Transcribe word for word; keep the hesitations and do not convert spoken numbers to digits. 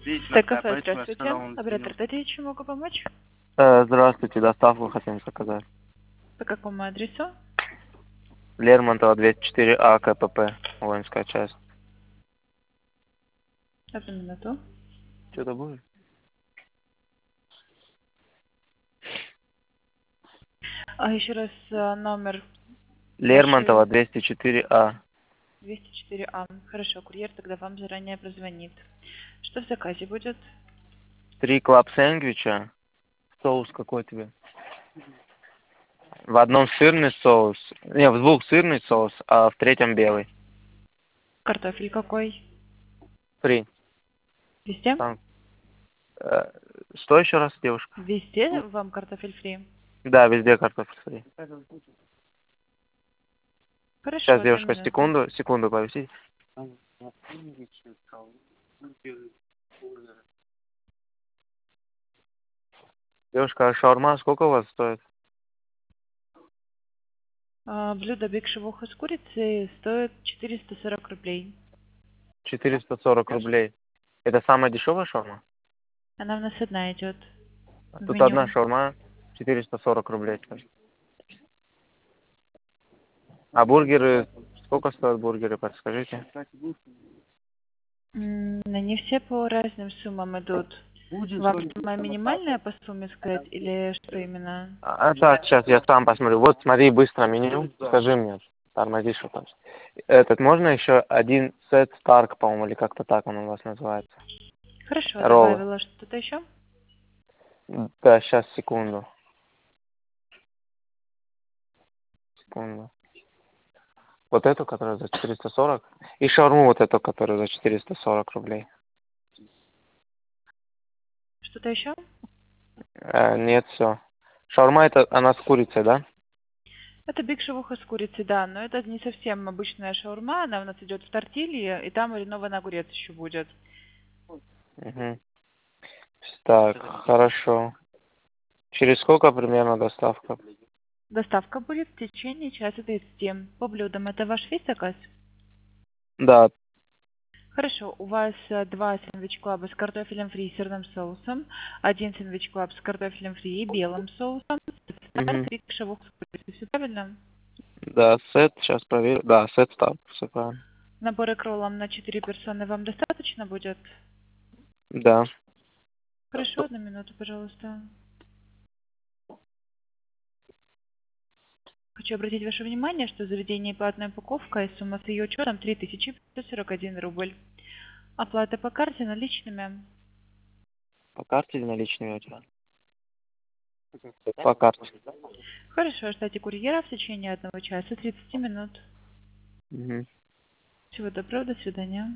Кафе, здравствуйте. Оператор Т, чем могу помочь? Э, Здравствуйте, доставку хотим заказать. По какому адресу? Лермонтова двести четыре А, КПП, воинская часть. Одну минуту. Что-то будет? А еще раз а, номер Лермонтова вашей двести четыре А. двести четыре А. Хорошо, курьер тогда вам заранее прозвонит. Что в заказе будет? Три клаб сэндвича. Соус какой тебе? В одном сырный соус. Не, в двух сырный соус, а в третьем белый. Картофель какой? Фри. Везде? Там. Э, что еще раз, девушка? Везде вам картофель фри? Да, везде картофель фри. Хорошо, Сейчас, одну девушка, минуту. секунду, секунду, повисите. Девушка, а шаурма сколько у вас стоит? А, блюдо биг шавуха с курицей стоит четыреста сорок рублей. четыреста сорок рублей. Это самая дешевая шаурма? Она у нас одна идет в Тут одна меню. шаурма четыреста сорок рублей. А бургеры, сколько стоят бургеры, подскажите? М, Они все по разным суммам идут. Вам самая минимальная по сумме сказать или что именно? А, так, сейчас я сам посмотрю. Вот смотри, быстро меню, скажи мне, тормози, что там. Этот, можно еще один сет Старк, по-моему, или как-то так он у вас называется? Хорошо, Роллы. добавила что-то еще? Да, сейчас, секунду. Секунду. Вот эту, которая за четыреста сорок. И шаурму вот эту, которая за четыреста сорок рублей. Что-то еще? Э, нет, все. Шаурма это, она с курицей, да? Это биг шавуха с курицей, да, но это не совсем обычная шаурма, она у нас идет в тортилье, и там маринованный огурец еще будет. Угу. Так, хорошо. Через сколько примерно доставка? Доставка будет в течение часа тридцати. По блюдам это ваш весь заказ? Да. Хорошо, у вас э, два сэндвич-клаба с картофелем фри и сырным соусом, один сэндвич-клаб с картофелем фри и белым соусом, Угу. биг шавуха с курицей. Все правильно? Да, сет, сейчас проверю. Да, сет став, все правильно. Наборы к роллам на четыре персоны вам достаточно будет? Да. Хорошо, одну минуту, пожалуйста. Хочу обратить ваше внимание, что заведение платная упаковка и сумма с ее учетом три тысячи пятьсот сорок один рубль. Оплата по карте наличными. По карте или наличными у тебя? По карте. Хорошо, ждите курьера в течение одного часа тридцати минут. Угу. Всего доброго, до свидания.